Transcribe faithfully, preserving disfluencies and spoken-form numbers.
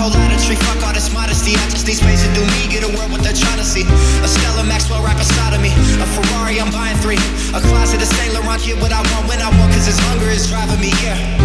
whole ladder tree, fuck all this modesty. I just need space to do me, get a world what they're trying to see. A Stella Maxwell right beside of me. A Ferrari, I'm buying three. A closet of Saint Laurent, get what I want when I want, cause this hunger is driving me, yeah.